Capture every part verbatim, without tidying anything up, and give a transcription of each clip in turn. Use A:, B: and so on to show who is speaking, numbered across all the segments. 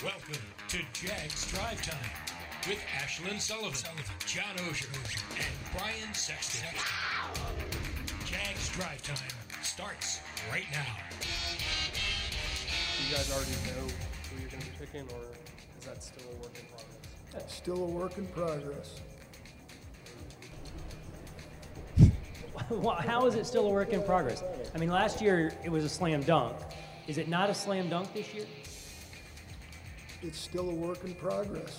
A: Welcome to Jags Drive Time with Ashlyn Sullivan, John Oehser, and Brian Sexton. Jags Drive Time starts right now.
B: You guys already know who you're going to be picking, or is that still a work in progress?
C: Still a work in progress.
D: Well, how is it still a work in progress? I mean, last year it was a slam dunk. Is it not a slam dunk this year?
C: It's still a work in progress.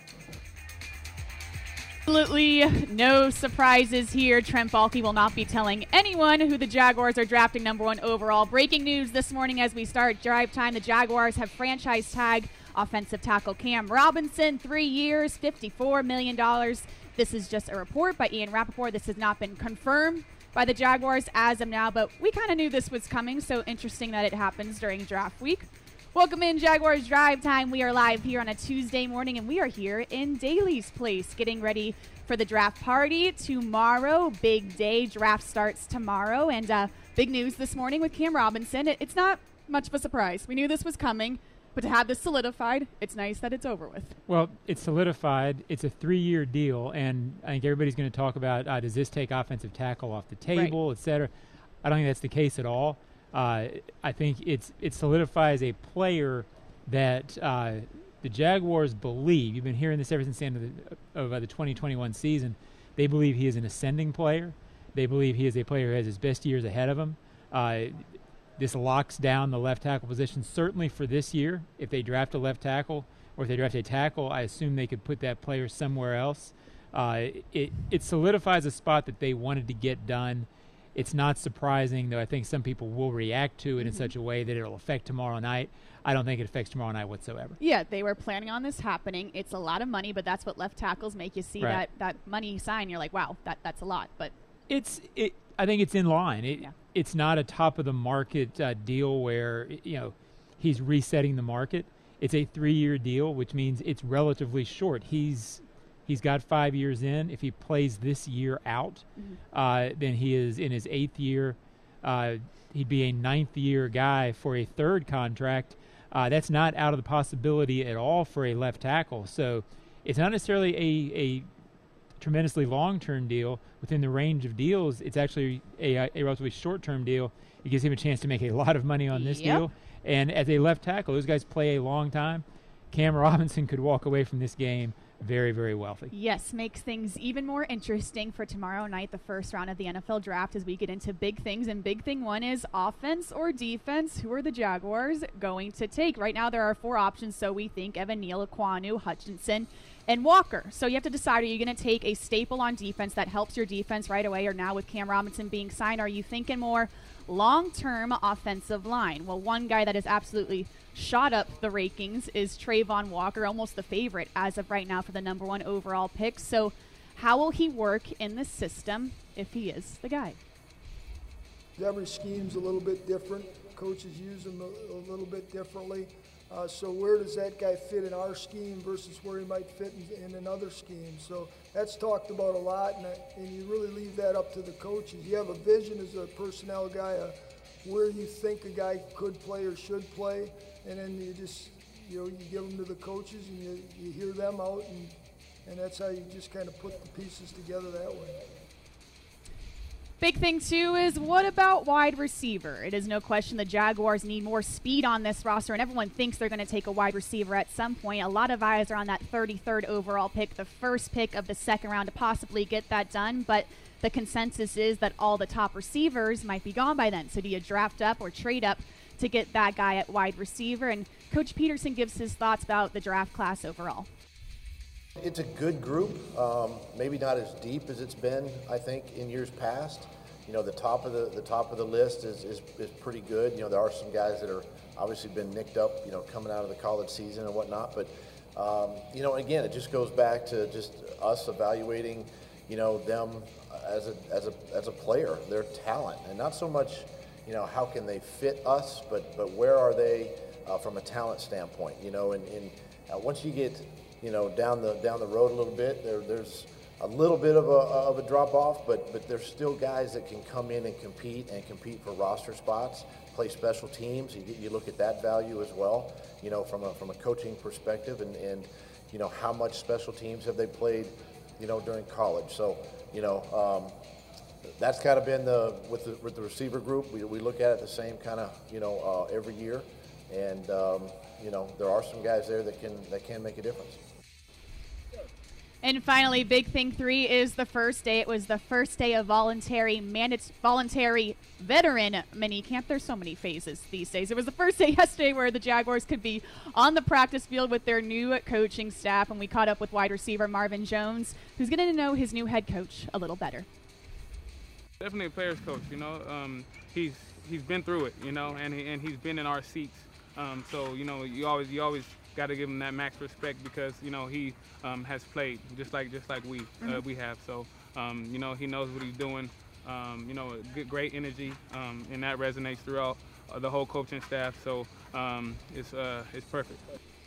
E: Absolutely no surprises here. Trent Baalke will not be telling anyone who the Jaguars are drafting number one overall. Breaking news this morning as we start drive time. The Jaguars have franchise tag offensive tackle Cam Robinson, three years, fifty-four million dollars. This is just a report by Ian Rappaport. This has not been confirmed by the Jaguars as of now, but we kind of knew this was coming, so interesting that it happens during draft week. Welcome in Jaguars Drive Time. We are live here on a Tuesday morning, and we are here in Daly's Place getting ready for the draft party tomorrow. Big day. Draft starts tomorrow, and uh, big news this morning with Cam Robinson. It, it's not much of a surprise. We knew this was coming, but to have this solidified, it's nice that it's over with.
F: Well, it's solidified. It's a three-year deal, and I think everybody's going to talk about, uh, does this take offensive tackle off the table, right, et cetera. I don't think that's the case at all. Uh, I think it's it solidifies a player that uh, the Jaguars believe. You've been hearing this ever since the end of the, of, uh, the twenty twenty-one season. They believe he is an ascending player. They believe he is a player who has his best years ahead of him. Uh, this locks down the left tackle position, certainly for this year. If they draft a left tackle or if they draft a tackle, I assume they could put that player somewhere else. Uh, it, it solidifies a spot that they wanted to get done. It's not surprising, though I think some people will react to it mm-hmm. in such a way that it'll affect tomorrow night. I don't think it affects tomorrow night whatsoever.
E: Yeah, they were planning on this happening. It's a lot of money, but that's what left tackles make. You see
F: right.
E: that, that money sign, you're like, wow, that that's a lot. But
F: it's it. I think it's in line. It,
E: yeah.
F: It's not a top-of-the-market uh, deal where, you know, he's resetting the market. It's a three-year deal, which means it's relatively short. He's He's got five years in. If he plays this year out, mm-hmm. uh, then he is in his eighth year. Uh, he'd be a ninth-year guy for a third contract. Uh, that's not out of the possibility at all for a left tackle. So it's not necessarily a, a tremendously long-term deal. Within the range of deals, it's actually a, a relatively short-term deal. It gives him a chance to make a lot of money on this
E: yep.
F: deal. And as a left tackle, those guys play a long time. Cam Robinson could walk away from this game very, very wealthy.
E: Yes, makes things even more interesting for tomorrow night, the first round of the N F L draft, as we get into big things. And big thing one is offense or defense. Who are the Jaguars going to take? Right now there are four options, so we think Evan Neal, Ekwonu, Hutchinson, and Walker. So you have to decide, are you going to take a staple on defense that helps your defense right away, or now with Cam Robinson being signed, are you thinking more long-term offensive line? Well, one guy that has absolutely shot up the rankings is Travon Walker, almost the favorite as of right now for the number one overall pick. So how will he work in the system if he is the guy?
C: Every scheme's a little bit different. Coaches use them a, a little bit differently. Uh, so where does that guy fit in our scheme versus where he might fit in, in another scheme? So that's talked about a lot, and, and you really leave that up to the coaches. You have a vision as a personnel guy, uh, where you think a guy could play or should play, and then you just, you know, you give them to the coaches and you, you hear them out, and, and that's how you just kind of put the pieces together that way.
E: Big thing, too, is what about wide receiver? It is no question the Jaguars need more speed on this roster, and everyone thinks they're going to take a wide receiver at some point. A lot of eyes are on that thirty-third overall pick, the first pick of the second round, to possibly get that done. But the consensus is that all the top receivers might be gone by then. So do you draft up or trade up to get that guy at wide receiver? And Coach Peterson gives his thoughts about the draft class overall.
G: It's a good group, um, maybe not as deep as it's been, I think, in years past. You know, the top of the the top of the list is, is, is pretty good. You know, there are some guys that are obviously been nicked up, you know, coming out of the college season and whatnot. But, um, you know, again, it just goes back to just us evaluating, you know, them as a as a as a player, their talent, and not so much, you know, how can they fit us, but but where are they uh, from a talent standpoint, you know, and, and uh, once you get, you know, down the down the road a little bit, there there's a little bit of a, of a drop off, but, but there's still guys that can come in and compete and compete for roster spots, play special teams. You, you look at that value as well, you know, from a, from a coaching perspective, and, and, you know, how much special teams have they played, you know, during college. So, you know, um, that's kind of been the, with the, with the receiver group, we, we look at it the same kind of, you know, uh, every year. And, um, you know, there are some guys there that can, that can make a difference.
E: And finally, Big Thing three is the first day. It was the first day of voluntary mandate, voluntary veteran mini camp. There's so many phases these days. It was the first day yesterday where the Jaguars could be on the practice field with their new coaching staff, and we caught up with wide receiver Marvin Jones, who's getting to know his new head coach a little better.
H: Definitely a player's coach, you know. Um, he's he's been through it, you know, and he, and he's been in our seats. Um, so you know, you always you always got to give him that max respect because you know he um, has played just like just like we uh, mm-hmm. we have. So um, you know, he knows what he's doing. Um, you know, good, great energy, um, and that resonates throughout uh, the whole coaching staff. So um, it's uh, it's perfect.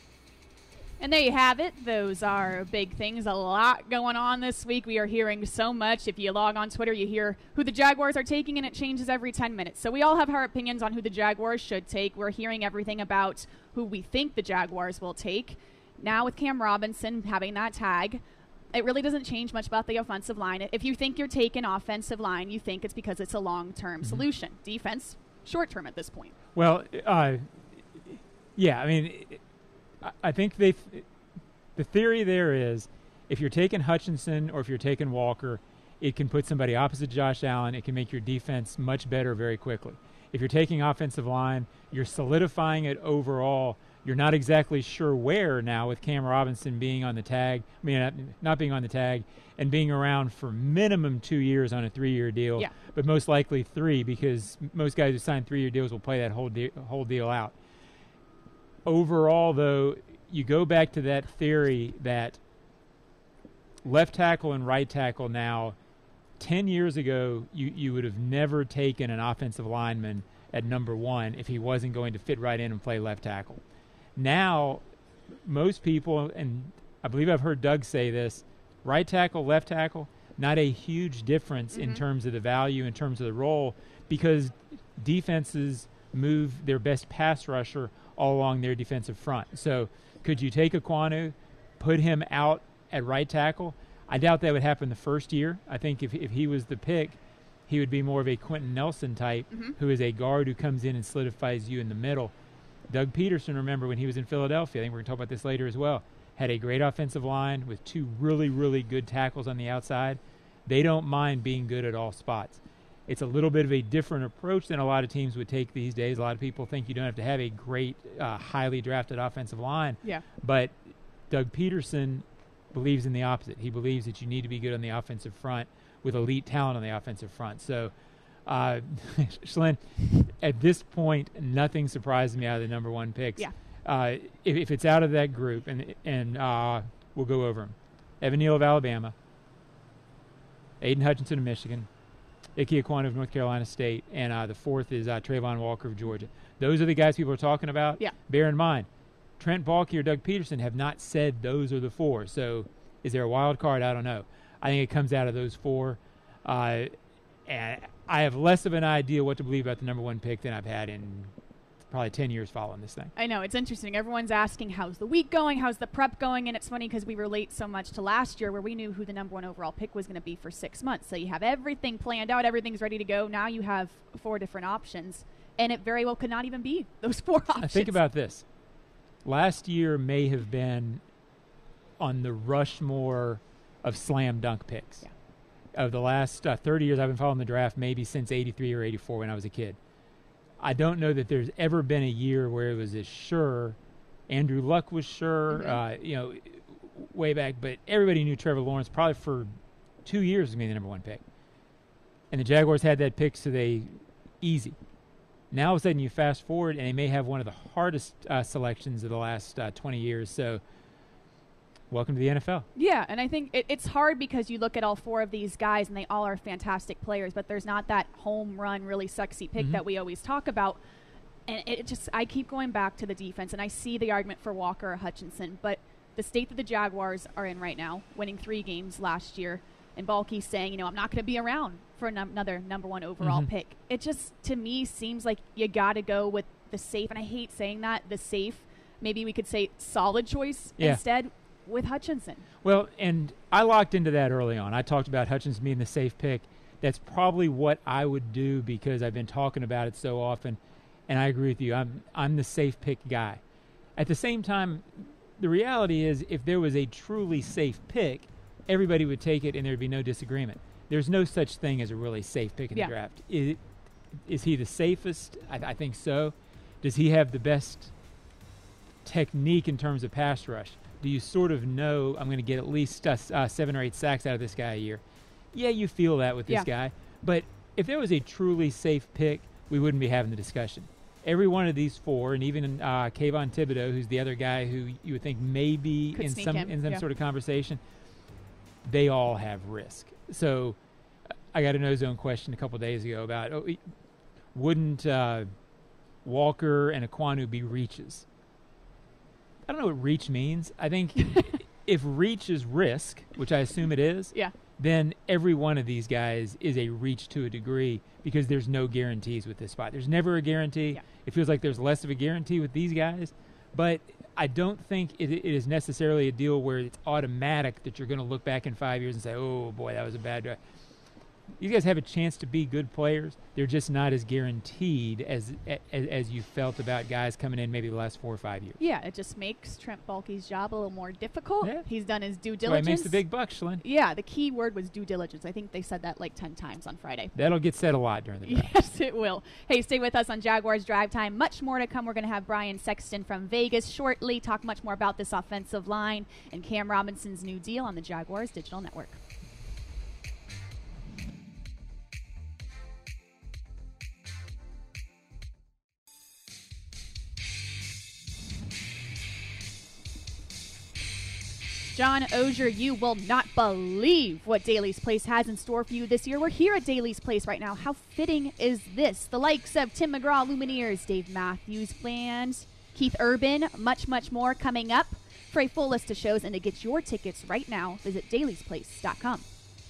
E: And there you have it. Those are big things. A lot going on this week. We are hearing so much. If you log on Twitter, you hear who the Jaguars are taking, and it changes every ten minutes. So we all have our opinions on who the Jaguars should take. We're hearing everything about who we think the Jaguars will take. Now with Cam Robinson having that tag, it really doesn't change much about the offensive line. If you think you're taking offensive line, you think it's because it's a long-term mm-hmm. solution. Defense, short-term at this point.
F: Well, uh, yeah, I mean, it, I think they, the theory there is if you're taking Hutchinson or if you're taking Walker, it can put somebody opposite Josh Allen. It can make your defense much better very quickly. If you're taking offensive line, you're solidifying it overall. You're not exactly sure where now with Cam Robinson being on the tag, I mean, not, not being on the tag, and being around for minimum two years on a three-year deal,
E: yeah.
F: but most likely three because most guys who sign three-year deals will play that whole, de- whole deal out. Overall, though, you go back to that theory that left tackle and right tackle now, ten years ago, you, you would have never taken an offensive lineman at number one if he wasn't going to fit right in and play left tackle. Now, most people, and I believe I've heard Doug say this, right tackle, left tackle, not a huge difference mm-hmm. in terms of the value, in terms of the role, because defenses move their best pass rusher all along their defensive front. So could you take Ekwonu, put him out at right tackle? I doubt that would happen the first year. I think if if he was the pick, he would be more of a Quentin Nelson type mm-hmm. who is a guard who comes in and solidifies you in the middle. Doug Peterson, remember, when he was in Philadelphia, I think we're going to talk about this later as well, had a great offensive line with two really, really good tackles on the outside. They don't mind being good at all spots. It's a little bit of a different approach than a lot of teams would take these days. A lot of people think you don't have to have a great, uh, highly drafted offensive line.
E: Yeah.
F: But Doug Peterson believes in the opposite. He believes that you need to be good on the offensive front with elite talent on the offensive front. So, uh, Shalyn, at this point, nothing surprises me out of the number one picks.
E: Yeah.
F: Uh, if, if it's out of that group, and and uh, we'll go over them. Evan Neal of Alabama, Aiden Hutchinson of Michigan, Ike Ekwonu of North Carolina State, and uh, the fourth is uh, Trayvon Walker of Georgia. Those are the guys people are talking about.
E: Yeah.
F: Bear in mind, Trent Baalke or Doug Peterson have not said those are the four. So is there a wild card? I don't know. I think it comes out of those four. Uh, and I have less of an idea what to believe about the number one pick than I've had in probably ten years following this thing.
E: I know. It's interesting. Everyone's asking, how's the week going? How's the prep going? And it's funny because we relate so much to last year where we knew who the number one overall pick was going to be for six months. So you have everything planned out. Everything's ready to go. Now you have four different options. And it very well could not even be those four options.
F: I think about this. Last year may have been on the Rushmore of slam dunk picks.
E: Yeah.
F: Of the last uh, thirty years I've been following the draft, maybe since eighty-three or eighty-four when I was a kid. I don't know that there's ever been a year where it was as sure. Andrew Luck was sure, mm-hmm. uh, you know, way back. But everybody knew Trevor Lawrence probably for two years was going to be the number one pick. And the Jaguars had that pick, so they easy. Now all of a sudden you fast forward, and they may have one of the hardest uh, selections of the last uh, twenty years. So welcome to the N F L.
E: Yeah, and I think it, it's hard because you look at all four of these guys, and they all are fantastic players, but there's not that home run, really sexy pick mm-hmm. that we always talk about. And it just, I keep going back to the defense, and I see the argument for Walker or Hutchinson, but the state that the Jaguars are in right now, winning three games last year, and Balky saying, you know, I'm not going to be around for num- another number one overall
F: Mm-hmm.
E: pick. It just, to me, seems like you got to go with the safe, and I hate saying that, the safe, maybe we could say solid choice
F: Yeah.
E: instead with Hutchinson.
F: Well, and I locked into that early on. I talked about Hutchinson being the safe pick. That's probably what I would do because I've been talking about it so often, and I agree with you. I'm I'm the safe pick guy. At the same time, the reality is if there was a truly safe pick, everybody would take it and there'd be no disagreement. There's no such thing as a really safe pick in
E: Yeah.
F: the draft. Is, is he the safest? I, I think so. Does he have the best technique in terms of pass rush? Do you sort of know I'm going to get at least uh, uh, seven or eight sacks out of this guy a year? Yeah, you feel that with this
E: Yeah.
F: guy. But if there was a truly safe pick, we wouldn't be having the discussion. Every one of these four, and even uh, Kayvon Thibodeau, who's the other guy who you would think maybe
E: Could
F: in
E: sneak
F: some
E: in,
F: in some
E: yeah.
F: sort of conversation, they all have risk. So uh, I got a no zone question a couple days ago about oh, e- wouldn't uh, Walker and Ekwonu be reaches? I don't know what reach means. I think if reach is risk, which I assume it is,
E: Yeah.
F: then every one of these guys is a reach to a degree because there's no guarantees with this spot. There's never a guarantee.
E: Yeah.
F: It feels like there's less of a guarantee with these guys, but I don't think it, it is necessarily a deal where it's automatic that you're going to look back in five years and say, oh, boy, that was a bad draft. These guys have a chance to be good players. They're just not as guaranteed as, as as you felt about guys coming in maybe the last four or five years.
E: Yeah, it just makes Trent Baalke's job a little more difficult.
F: Yeah.
E: He's done his due
F: That's why
E: diligence.
F: it makes the big bucks, Shlyn.
E: Yeah, the key word was due diligence. I think they said that like ten times on Friday.
F: That'll get said a lot during the draft.
E: Yes, it will. Hey, stay with us on Jaguars Drive Time. Much more to come. We're going to have Brian Sexton from Vegas shortly talk much more about this offensive line and Cam Robinson's new deal on the Jaguars Digital Network. John Ogier, you will not believe what Daly's Place has in store for you this year. We're here at Daly's Place right now. How fitting is this? The likes of Tim McGraw, Lumineers, Dave Matthews Band, Keith Urban, much, much more coming up. For a full list of shows and to get your tickets right now, visit dailies place dot com.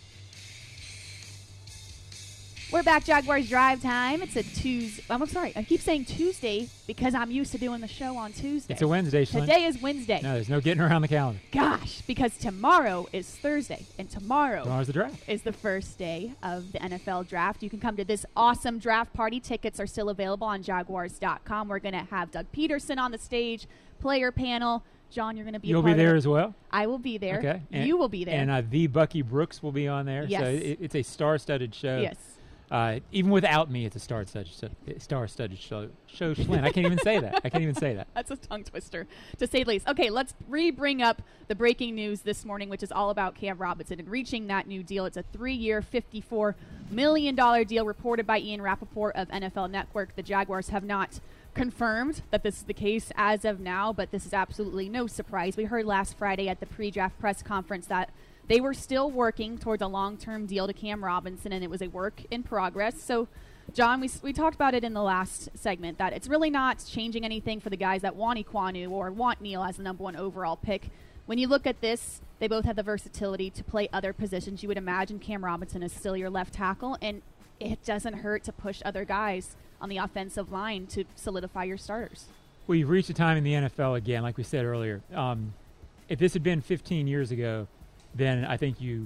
E: We're back, Jaguars Drive Time. It's a Tuesday. I'm sorry, I keep saying Tuesday because I'm used to doing the show on Tuesday.
F: It's a Wednesday, Shlyn.
E: Today is Wednesday.
F: No, there's no getting around the calendar.
E: Gosh, because tomorrow is Thursday, and tomorrow
F: Tomorrow's the draft.
E: is the first day of the N F L draft. You can come to this awesome draft party. Tickets are still available on jaguars dot com. We're going to have Doug Peterson on the stage, player panel. John, you're going to be
F: You'll
E: a part
F: be there
E: of it.
F: as well?
E: I will be there.
F: Okay. And,
E: you will be there.
F: And uh, the Bucky Brooks will be on there.
E: Yes.
F: So it, it's a star-studded show.
E: yes.
F: Uh, even without me, it's a star-studded, star-studded show. Show Shlyn. I can't even say that. I can't even say that.
E: That's a tongue twister, to say the least. Okay, let's re-bring up the breaking news this morning, which is all about Cam Robinson and reaching that new deal. It's a three-year, fifty-four million dollars deal reported by Ian Rappaport of N F L Network. The Jaguars have not confirmed that this is the case as of now, but this is absolutely no surprise. We heard last Friday at the pre-draft press conference that they were still working towards a long-term deal to Cam Robinson, and it was a work in progress. So, John, we, we talked about it in the last segment, that it's really not changing anything for the guys that want Ekwonu or want Neal as the number one overall pick. When you look at this, they both have the versatility to play other positions. You would imagine Cam Robinson is still your left tackle, and it doesn't hurt to push other guys on the offensive line to solidify your starters.
F: Well, you've reached a time in the N F L again, like we said earlier. Um, if this had been fifteen years ago, then I think you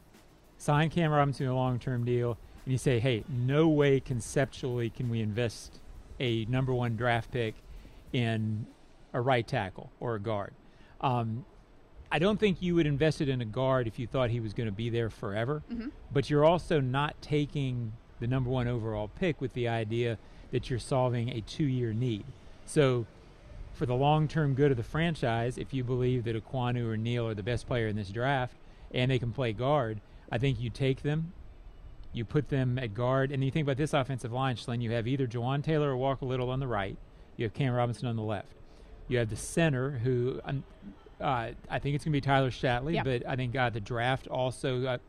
F: sign Cam Robinson to a long-term deal, and you say, hey, no way conceptually can we invest a number one draft pick in a right tackle or a guard. Um, I don't think you would invest it in a guard if you thought he was going to be there forever,
E: Mm-hmm.
F: but you're also not taking the number one overall pick with the idea that you're solving a two-year need. So for the long-term good of the franchise, if you believe that Ekwonu or Neal are the best player in this draft and they can play guard, I think you take them, you put them at guard, and you think about this offensive line, Shlyn, you have either Jawan Taylor or Walker Little on the right, you have Cam Robinson on the left. You have the center who, um, uh, I think it's going to be Tyler Shatley,
E: Yeah.
F: but I think uh, the draft also uh,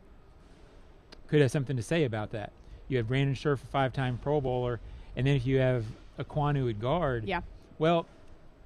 F: could have something to say about that. You have Brandon Scherf, a five-time Pro Bowler, and then if you have Ekwonu at guard,
E: Yeah.
F: well,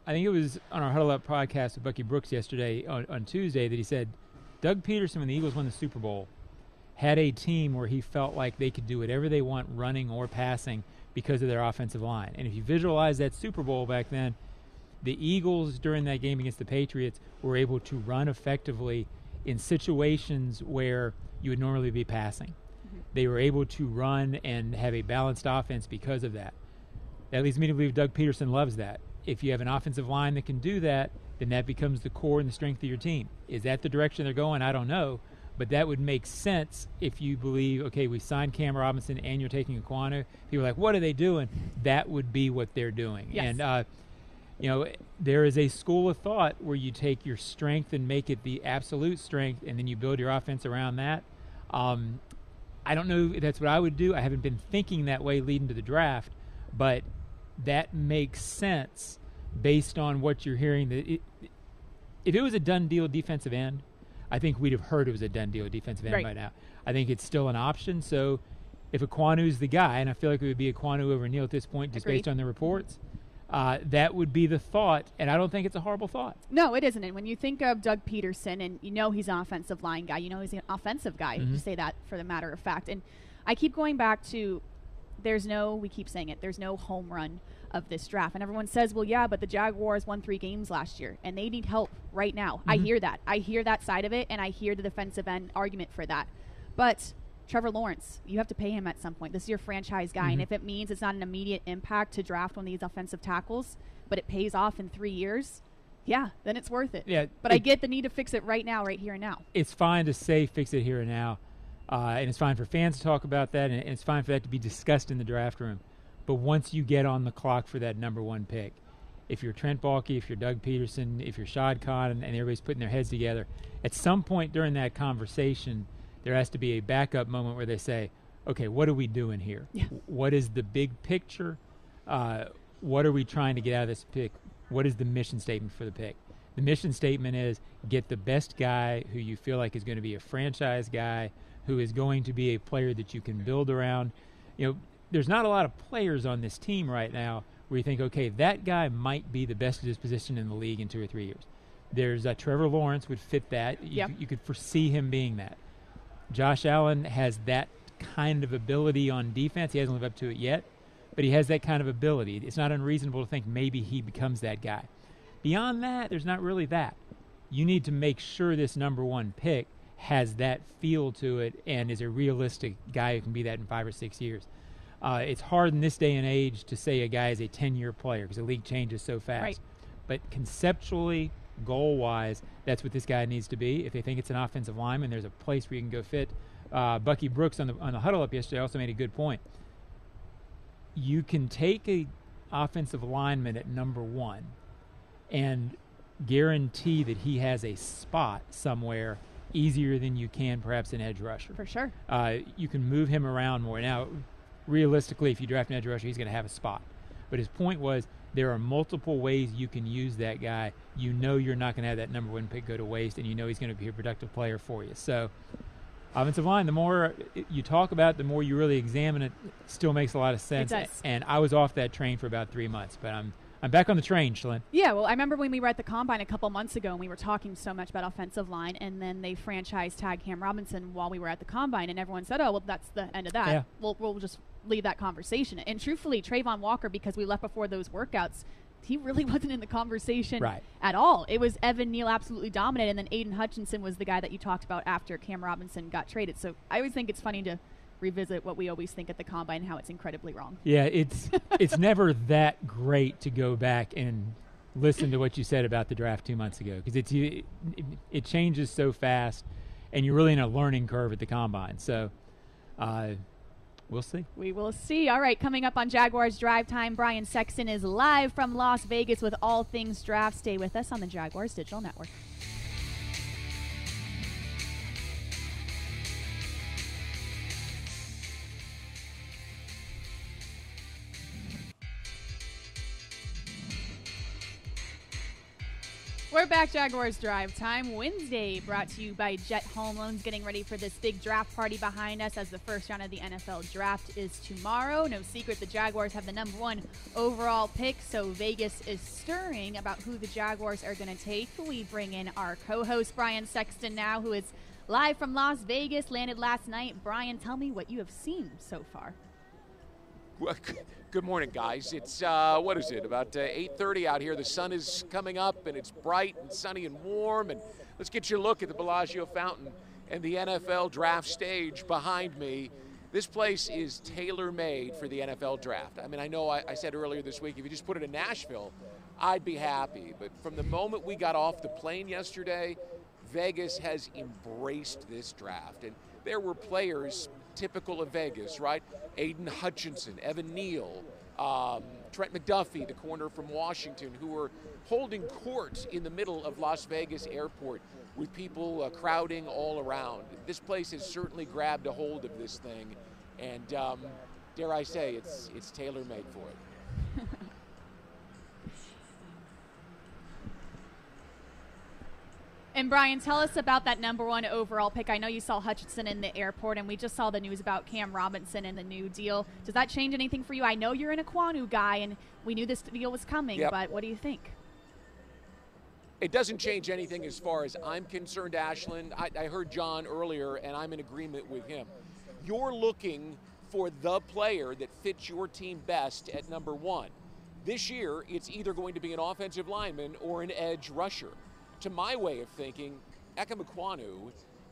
F: I think it was on our Huddle Up podcast with Bucky Brooks yesterday on, on Tuesday that he said Doug Peterson, when the Eagles won the Super Bowl, had a team where he felt like they could do whatever they want running or passing because of their offensive line. And if you visualize that Super Bowl back then, the Eagles during that game against the Patriots were able to run effectively in situations where you would normally be passing. Mm-hmm. They were able to run and have a balanced offense because of that. That leads me to believe Doug Peterson loves that. If you have an offensive line that can do that, then that becomes the core and the strength of your team. Is that the direction they're going? I don't know. But that would make sense if you believe, okay, we signed Cam Robinson and you're taking Ekwonu. People are like, what are they doing? That would be what they're doing.
E: Yes.
F: And, uh, you know, there is a school of thought where you take your strength and make it the absolute strength, and then you build your offense around that. Um, I don't know if that's what I would do. I haven't been thinking that way leading to the draft, but that makes sense based on what you're hearing. That it, if it was a done deal defensive end, I think we'd have heard it was a done deal defensive end
E: right.
F: by now. I think it's still an option. So if Ekwonu's the guy, and I feel like it would be Ekwonu over Neal at this point just
E: Agreed.
F: based on the reports, uh, that would be the thought, and I don't think it's a horrible thought.
E: No, it isn't. And when you think of Doug Peterson, and you know he's an offensive line guy, you know he's an offensive guy,
F: Mm-hmm.
E: you say that for the matter of fact. And I keep going back to there's no, we keep saying it, there's no home run of this draft. And everyone says, well, yeah, but the Jaguars won three games last year, and they need help right now. Mm-hmm. I hear that. I hear that side of it, and I hear the defensive end argument for that. But Trevor Lawrence, you have to pay him at some point. This is your franchise guy, mm-hmm. and if it means it's not an immediate impact to draft one of these offensive tackles, but it pays off in three years, yeah, then it's worth it.
F: Yeah,
E: but
F: it,
E: I get the need to fix it right now, right here and now.
F: It's fine to say fix it here and now, uh, and it's fine for fans to talk about that, and it's fine for that to be discussed in the draft room. But once you get on the clock for that number one pick, if you're Trent Baalke, if you're Doug Peterson, if you're Shad Khan, and, and everybody's putting their heads together, at some point during that conversation, there has to be a backup moment where they say, okay, what are we doing here?
E: Yeah.
F: What is the big picture? Uh, what are we trying to get out of this pick? What is the mission statement for the pick? The mission statement is get the best guy who you feel like is going to be a franchise guy, who is going to be a player that you can build around. You know, there's not a lot of players on this team right now where you think, okay, that guy might be the best at his position in the league in two or three years. There's uh, Trevor Lawrence would fit that. You,
E: yep.
F: you could foresee him being that. Josh Allen has that kind of ability on defense. He hasn't lived up to it yet, but he has that kind of ability. It's not unreasonable to think maybe he becomes that guy. Beyond that, there's not really that. You need to make sure this number one pick has that feel to it and is a realistic guy who can be that in five or six years. Uh, it's hard in this day and age to say a guy is a ten-year player because the league changes so fast.
E: Right.
F: But conceptually, goal-wise, that's what this guy needs to be. If they think it's an offensive lineman, there's a place where you can go fit. Uh, Bucky Brooks on the on the huddle up yesterday also made a good point. You can take a offensive lineman at number one and guarantee that he has a spot somewhere easier than you can perhaps an edge rusher.
E: For sure.
F: Uh, you can move him around more. Now, realistically, if you draft an edge rusher, he's going to have a spot. But his point was there are multiple ways you can use that guy. You know you're not going to have that number one pick go to waste, and you know he's going to be a productive player for you. So offensive line, the more you talk about it, the more you really examine it, still makes a lot of sense.
E: It does.
F: And I was off that train for about three months, but I'm I'm back on the train, Shalyn.
E: Yeah, well, I remember when we were at the Combine a couple months ago and we were talking so much about offensive line, and then they franchise tagged Cam Robinson while we were at the Combine, and everyone said, oh, well, that's the end of that.
F: Yeah.
E: We'll, we'll just leave that conversation. And truthfully, Trayvon Walker, because we left before those workouts, he really wasn't in the conversation
F: right.
E: at all. It was Evan Neal absolutely dominated, and then Aiden Hutchinson was the guy that you talked about after Cam Robinson got traded. So I always think it's funny to revisit what we always think at the Combine, how it's incredibly wrong.
F: Yeah, it's it's never that great to go back and listen to what you said about the draft two months ago, because it's it, it changes so fast, and you're really in a learning curve at the Combine. So uh, we'll see.
E: We will see. All right, coming up on Jaguars Drive Time, Brian Sexton is live from Las Vegas with all things draft. Stay with us on the Jaguars Digital Network. We're back, Jaguars Drive Time Wednesday, brought to you by Jet Home Loans, getting ready for this big draft party behind us as the first round of the N F L draft is tomorrow. No secret, the Jaguars have the number one overall pick, so Vegas is stirring about who the Jaguars are going to take. We bring in our co-host, Brian Sexton, now, who is live from Las Vegas, landed last night. Brian, tell me what you have seen so far.
I: Well, good morning, guys. It's, uh, what is it, about uh, eight thirty out here. The sun is coming up, and it's bright and sunny and warm. And let's get you a look at the Bellagio Fountain and the N F L draft stage behind me. This place is tailor-made for the N F L draft. I mean, I know I, I said earlier this week, if you just put it in Nashville, I'd be happy. But from the moment we got off the plane yesterday, Vegas has embraced this draft. And there were players typical of Vegas, right? Aiden Hutchinson, Evan Neal, um, Trent McDuffie, the corner from Washington, who were holding court in the middle of Las Vegas airport with people uh, crowding all around. This place has certainly grabbed a hold of this thing, and um, dare I say, it's, it's tailor-made for it.
E: And Brian, tell us about that number one overall pick. I know you saw Hutchinson in the airport, and we just saw the news about Cam Robinson and the new deal. Does that change anything for you? I know you're an Ekwonu guy, and we knew this deal was coming,
I: yep.
E: But what do you think?
I: It doesn't change anything as far as I'm concerned, Ashlyn. I, I heard John earlier, and I'm in agreement with him. You're looking for the player that fits your team best at number one. This year, it's either going to be an offensive lineman or an edge rusher. To my way of thinking, Ekem Ekwonu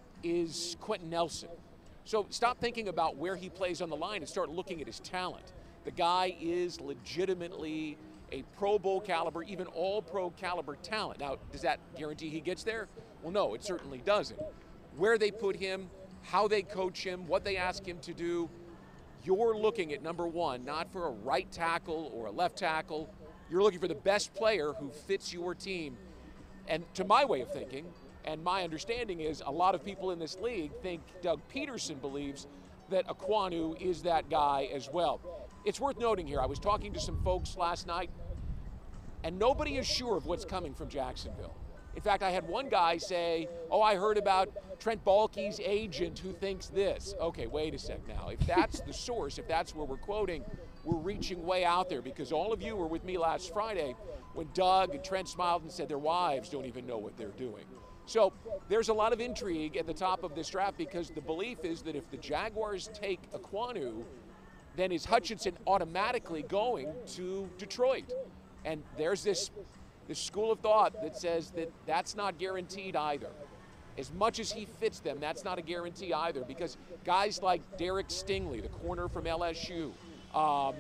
I: is Quentin Nelson. So stop thinking about where he plays on the line and start looking at his talent. The guy is legitimately a Pro Bowl caliber, even all-pro caliber talent. Now, does that guarantee he gets there? Well, no, it certainly doesn't. Where they put him, how they coach him, what they ask him to do, you're looking at number one, not for a right tackle or a left tackle. You're looking for the best player who fits your team. And to my way of thinking, and my understanding is a lot of people in this league think Doug Peterson believes that Ekwonu is that guy as well. It's worth noting here, I was talking to some folks last night, and nobody is sure of what's coming from Jacksonville. In fact, I had one guy say, oh, I heard about Trent Baalke's agent who thinks this. Okay, wait a sec now. If that's the source, if that's where we're quoting, we're reaching way out there, because all of you were with me last Friday when Doug and Trent smiled and said their wives don't even know what they're doing. So there's a lot of intrigue at the top of this draft, because the belief is that if the Jaguars take Ekwonu, then is Hutchinson automatically going to Detroit? And there's this, this school of thought that says that that's not guaranteed either. As much as he fits them, that's not a guarantee either, because guys like Derek Stingley, the corner from L S U, um,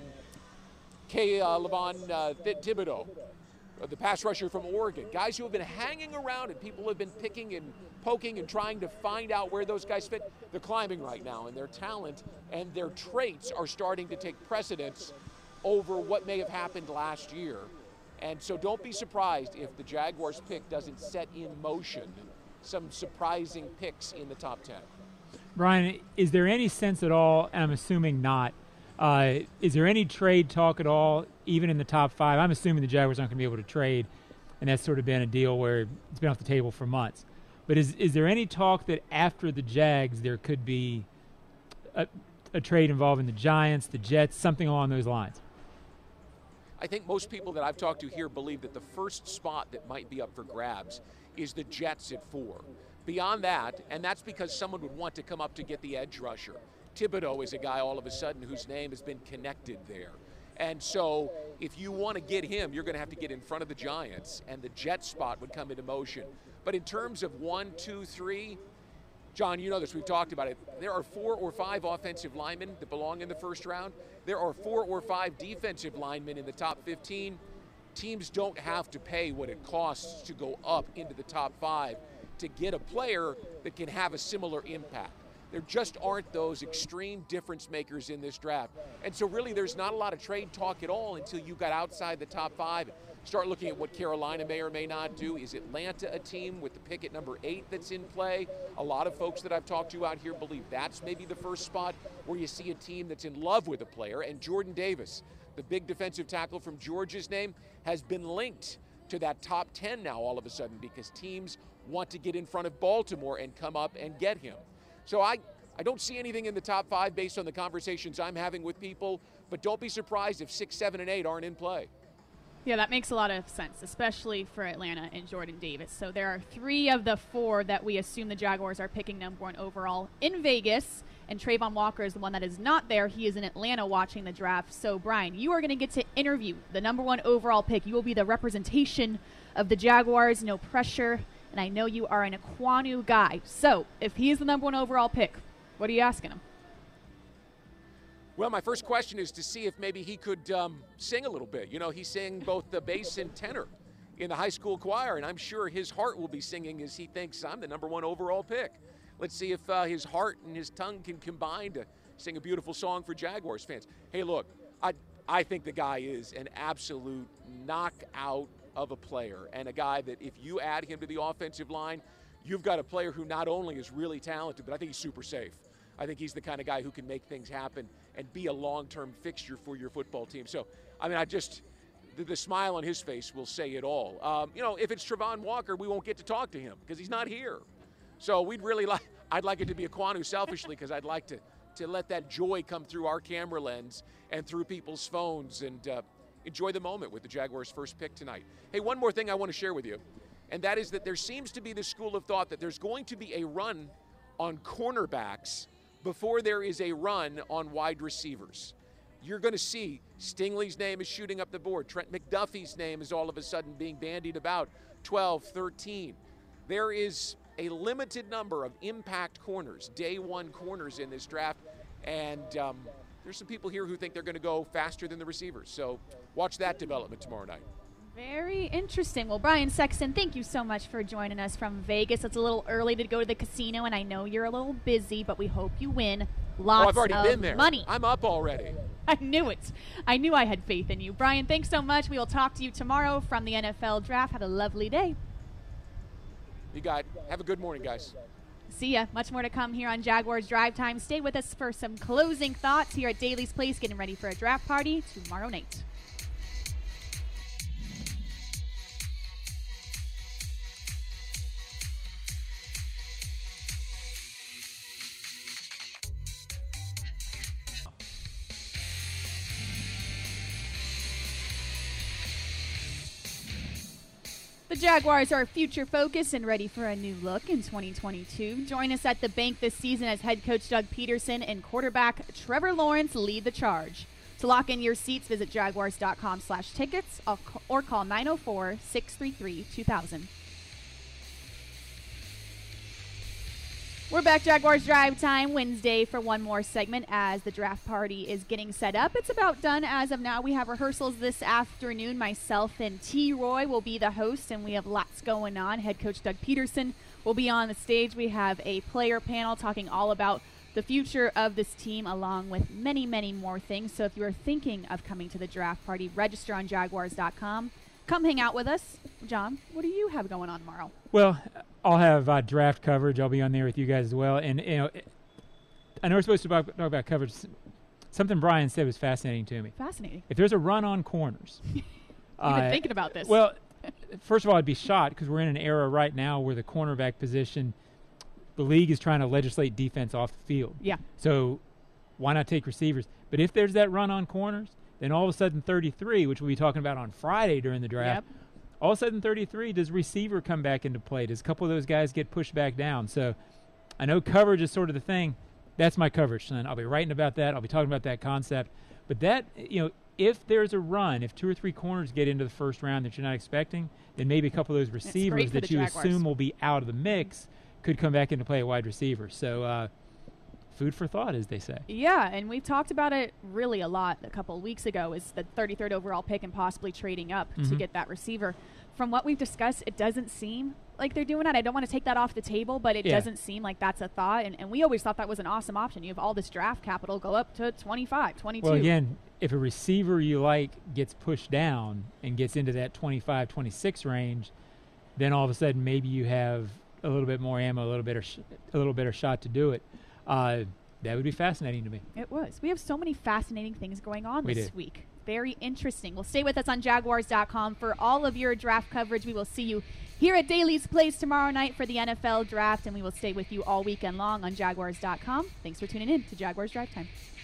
I: K. Uh, Levon uh, Thibodeau, the pass rusher from Oregon, guys who have been hanging around and people have been picking and poking and trying to find out where those guys fit. They're climbing right now, and their talent and their traits are starting to take precedence over what may have happened last year. And so don't be surprised if the Jaguars pick doesn't set in motion some surprising picks in the top ten.
F: Brian, is there any sense at all, and I'm assuming not, uh, is there any trade talk at all, even in the top five? I'm assuming the Jaguars aren't going to be able to trade, and that's sort of been a deal where it's been off the table for months. But is is there any talk that after the Jags there could be a, a trade involving the Giants, the Jets, something along those lines?
I: I think most people that I've talked to here believe that the first spot that might be up for grabs is the Jets at four. Beyond that, and that's because someone would want to come up to get the edge rusher. Thibodeau is a guy all of a sudden whose name has been connected there. And so if you want to get him, you're going to have to get in front of the Giants, and the Jet spot would come into motion. But in terms of one, two, three, John, you know this, we've talked about it. There are four or five offensive linemen that belong in the first round. There are four or five defensive linemen in the top fifteen. Teams don't have to pay what it costs to go up into the top five to get a player that can have a similar impact. There just aren't those extreme difference makers in this draft. And so really there's not a lot of trade talk at all until you got outside the top five. Start looking at what Carolina may or may not do. Is Atlanta a team with the pick at number eight that's in play? A lot of folks that I've talked to out here believe that's maybe the first spot where you see a team that's in love with a player. And Jordan Davis, the big defensive tackle from Georgia's name, has been linked to that top ten now all of a sudden because teams want to get in front of Baltimore and come up and get him. So I, I don't see anything in the top five based on the conversations I'm having with people, but don't be surprised if six, seven, and eight aren't in play.
E: Yeah, that makes a lot of sense, especially for Atlanta and Jordan Davis. So there are three of the four that we assume the Jaguars are picking number one overall in Vegas, and Trayvon Walker is the one that is not there. He is in Atlanta watching the draft. So, Brian, you are going to get to interview the number one overall pick. You will be the representation of the Jaguars, no pressure, and I know you are an Ekwonu guy. So, if he is the number one overall pick, what are you asking him?
I: Well, my first question is to see if maybe he could um, sing a little bit. You know, he sang both the bass and tenor in the high school choir, and I'm sure his heart will be singing as he thinks I'm the number one overall pick. Let's see if uh, his heart and his tongue can combine to sing a beautiful song for Jaguars fans. Hey, look, I, I think the guy is an absolute knockout of a player, and a guy that if you add him to the offensive line, you've got a player who not only is really talented, but I think he's super safe. I think he's the kind of guy who can make things happen and be a long-term fixture for your football team. So, I mean, I just, the, the smile on his face will say it all. Um, you know, if it's Trayvon Walker, we won't get to talk to him because he's not here. So we'd really like, I'd like it to be Ekwonu selfishly because I'd like to, to let that joy come through our camera lens and through people's phones and uh, enjoy the moment with the Jaguars' first pick tonight. Hey, one more thing I want to share with you, and that is that there seems to be this school of thought that there's going to be a run on cornerbacks before there is a run on wide receivers. You're going to see Stingley's name is shooting up the board. Trent McDuffie's name is all of a sudden being bandied about, twelve, thirteen. There is a limited number of impact corners, day one corners in this draft, and um, there's some people here who think they're going to go faster than the receivers. So watch that development tomorrow night.
E: Very interesting. Well, Brian Sexton, thank you so much for joining us from Vegas. It's a little early to go to the casino, and I know you're a little busy, but we hope you win lots
I: oh, I've already
E: of
I: been there.
E: money.
I: I'm up already.
E: I knew it. I knew I had faith in you. Brian, thanks so much. We will talk to you tomorrow from the N F L Draft. Have a lovely day.
I: You got it. Have a good morning, guys.
E: See ya. Much more to come here on Jaguars Drive Time. Stay with us for some closing thoughts here at Daly's Place, getting ready for a draft party tomorrow night. The Jaguars are future focused and ready for a new look in twenty twenty-two. Join us at the bank this season as head coach Doug Peterson and quarterback Trevor Lawrence lead the charge. To lock in your seats, visit jaguars.com slash tickets or call nine oh four, six three three, two thousand. We're back, Jaguars Drive Time Wednesday for one more segment as the draft party is getting set up. It's about done as of now. We have rehearsals this afternoon. Myself and T. Roy will be the host, and we have lots going on. Head coach Doug Peterson will be on the stage. We have a player panel talking all about the future of this team, along with many, many more things. So if you are thinking of coming to the draft party, register on jaguars dot com. Come hang out with us. John, what do you have going on tomorrow?
F: Well, I'll have uh, draft coverage. I'll be on there with you guys as well. And, you know, I know we're supposed to talk, talk about coverage. Something Brian said was fascinating to me.
E: Fascinating.
F: If there's a run on corners.
E: You've
F: uh,
E: been thinking about this.
F: Well, first of all, I'd be shocked because we're in an era right now where the cornerback position, the league is trying to legislate defense off the field.
E: Yeah.
F: So why not take receivers? But if there's that run on corners, then all of a sudden thirty-three, which we'll be talking about on Friday during the draft,
E: yep.
F: all of a sudden thirty-three, does receiver come back into play? Does a couple of those guys get pushed back down? So I know coverage is sort of the thing. That's my coverage, son. I'll be writing about that. I'll be talking about that concept. But that, you know, if there's a run, if two or three corners get into the first round that you're not expecting, then maybe a couple of those receivers that you
E: Jaguars.
F: assume will be out of the mix could come back into play at wide receiver. So uh, food for thought, as they say.
E: Yeah, and we've talked about it really a lot a couple of weeks ago, is the thirty-third overall pick and possibly trading up mm-hmm. to get that receiver. From what we've discussed, it doesn't seem like they're doing that. I don't want to take that off the table, but it yeah. doesn't seem like that's a thought. And, and we always thought that was an awesome option. You have all this draft capital, go up to twenty-five, twenty-two.
F: Well, again, if a receiver you like gets pushed down and gets into that twenty-five, twenty-six range, then all of a sudden maybe you have a little bit more ammo, a little bit, sh- a little better shot to do it. Uh, that would be fascinating to me.
E: It was. We have so many fascinating things going on
F: We
E: this
F: did.
E: week. Very interesting. Well, stay with us on Jaguars dot com for all of your draft coverage. We will see you here at Daly's Place tomorrow night for the N F L draft, and we will stay with you all weekend long on Jaguars dot com. Thanks for tuning in to Jaguars Drive Time.